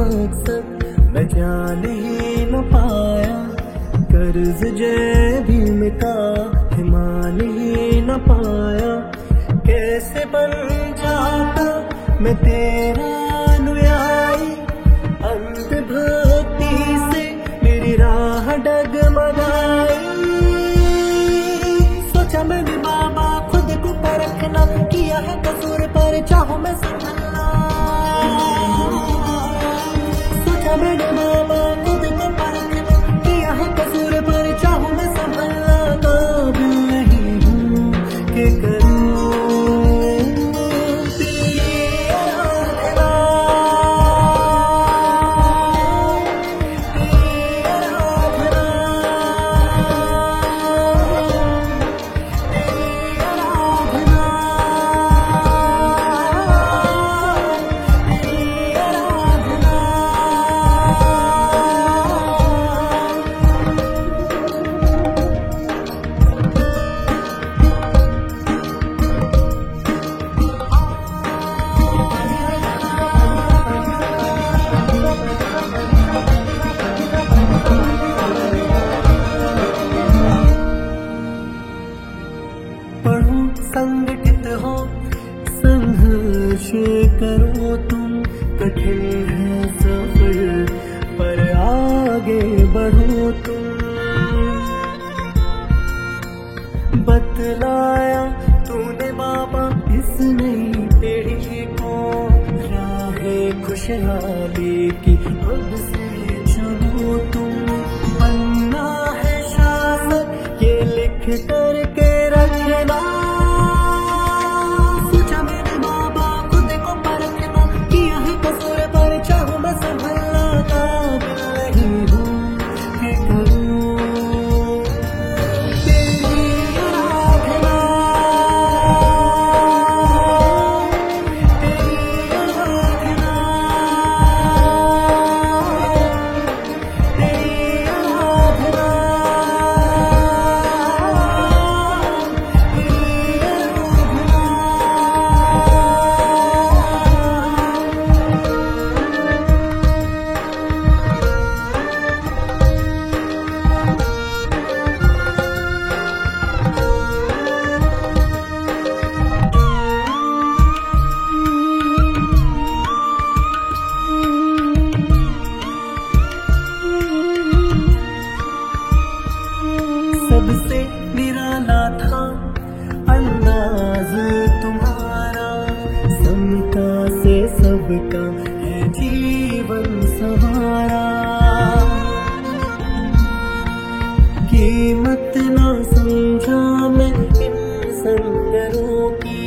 मकसद मैं जान ही न पाया, कर्ज जय भीम का मान ही न पाया। कैसे बन जाता मैं तेरा अनुयायी, अंधभक्ति से मेरी राह डगमगाई। सोचा मैंने बाबा खुद को परखना, किया है कसूर पर चाहूं मैं संभलना। सोचा मैंने बाबा खुद को परखना, किया है कसूर पर चाहूं मैं संभलना। काबिल नहीं हूँ कि करूँ तेरी आराधना, तेरी आराधना, तेरी आराधना, तेरी आराधना। पढ़ो संगठित हो, संघर्ष करो तुम, कठिन है सफर पर आगे बढ़ो तुम। बतलाया तूने बाबा इस नई पीढ़ी को, राहे खुशहाली की अब से चलो तुम। बनना है शासक ये लिख करके रखना। सोचा मैंने बाबा खुद को परखना, किया है कसूर पर चाहूं मैं संभलना। काबिल नहीं हूँ कि करूँ तेरी आराधना, तेरी आराधना, तेरी आराधना, तेरी आराधना। सबसे निराला था अंदाज तुम्हारा, समता से सबका है जीवन सवारा। कीमत ना समझा मैं इन संगरों की,